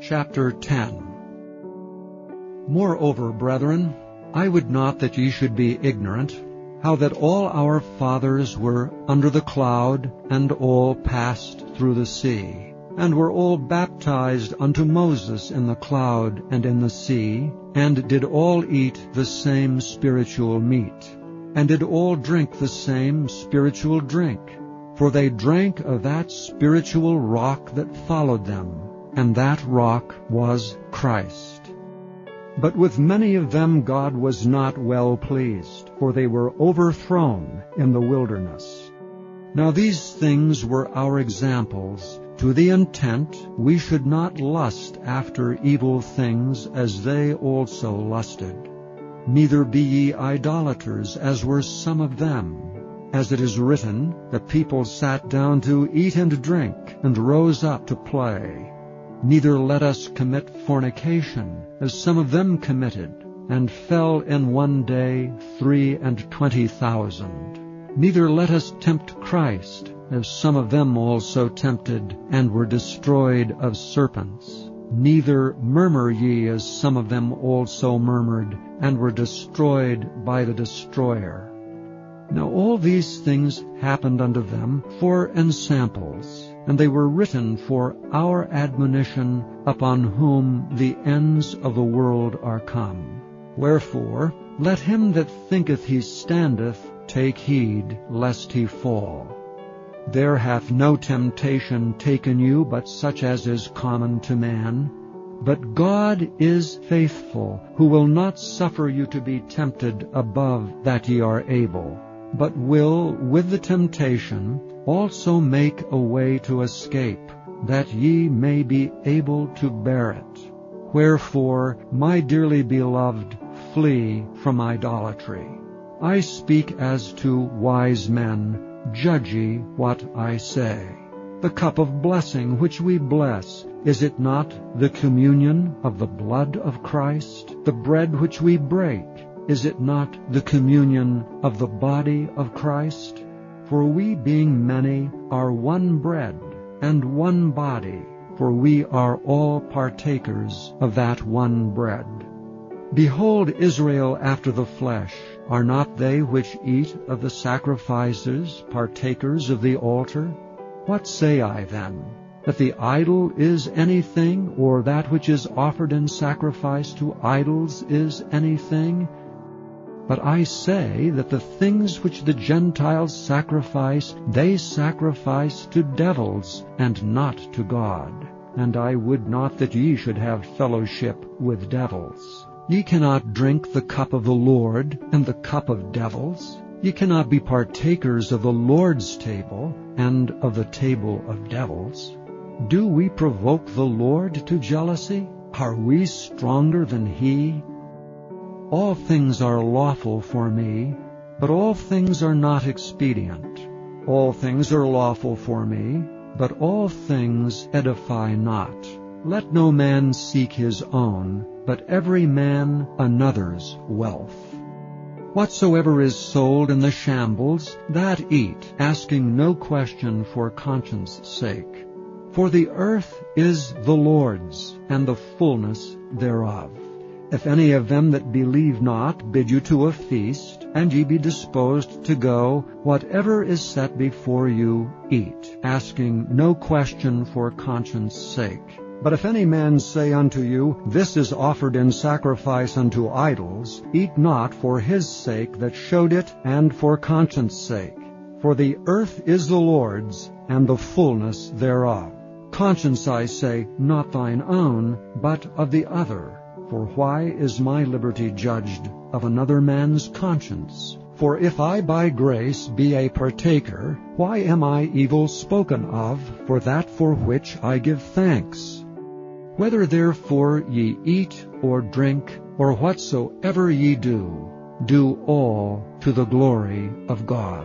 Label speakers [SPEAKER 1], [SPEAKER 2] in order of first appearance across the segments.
[SPEAKER 1] Chapter 10. Moreover, brethren, I would not that ye should be ignorant, how that all our fathers were under the cloud, and all passed through the sea, and were all baptized unto Moses in the cloud and in the sea, and did all eat the same spiritual meat, and did all drink the same spiritual drink. For they drank of that spiritual rock that followed them, and that rock was Christ. But with many of them God was not well pleased, for they were overthrown in the wilderness. Now these things were our examples, to the intent we should not lust after evil things as they also lusted. Neither be ye idolaters, as were some of them. As it is written, the people sat down to eat and drink, and rose up to play. Neither let us commit fornication, as some of them committed, and fell in one day 23,000. Neither let us tempt Christ, as some of them also tempted, and were destroyed of serpents. Neither murmur ye, as some of them also murmured, and were destroyed by the destroyer. Now all these things happened unto them for ensamples, and they were written for our admonition, upon whom the ends of the world are come. Wherefore, let him that thinketh he standeth take heed lest he fall. There hath no temptation taken you but such as is common to man. But God is faithful, who will not suffer you to be tempted above that ye are able, but will with the temptation also make a way to escape, that ye may be able to bear it. Wherefore, my dearly beloved, flee from idolatry. I speak as to wise men, judge ye what I say. The cup of blessing which we bless, is it not the communion of the blood of Christ? The bread which we break, is it not the communion of the body of Christ? For we, being many, are one bread and one body, for we are all partakers of that one bread. Behold Israel after the flesh, are not they which eat of the sacrifices partakers of the altar? What say I then? That the idol is anything, or that which is offered in sacrifice to idols is anything? But I say that the things which the Gentiles sacrifice, they sacrifice to devils, and not to God. And I would not that ye should have fellowship with devils. Ye cannot drink the cup of the Lord, and the cup of devils. Ye cannot be partakers of the Lord's table, and of the table of devils. Do we provoke the Lord to jealousy? Are we stronger than he? All things are lawful for me, but all things are not expedient. All things are lawful for me, but all things edify not. Let no man seek his own, but every man another's wealth. Whatsoever is sold in the shambles, that eat, asking no question for conscience' sake. For the earth is the Lord's, and the fullness thereof. If any of them that believe not bid you to a feast, and ye be disposed to go, whatever is set before you, eat, asking no question for conscience' sake. But if any man say unto you, This is offered in sacrifice unto idols, eat not for his sake that showed it, and for conscience' sake. For the earth is the Lord's, and the fullness thereof. Conscience, I say, not thine own, but of the other. For why is my liberty judged of another man's conscience? For if I by grace be a partaker, why am I evil spoken of for that for which I give thanks? Whether therefore ye eat or drink, or whatsoever ye do, do all to the glory of God.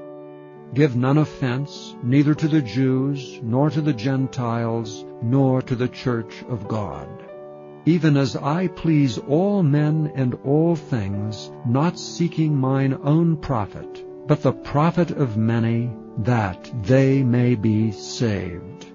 [SPEAKER 1] Give none offense, neither to the Jews, nor to the Gentiles, nor to the church of God. Even as I please all men and all things, not seeking mine own profit, but the profit of many, that they may be saved.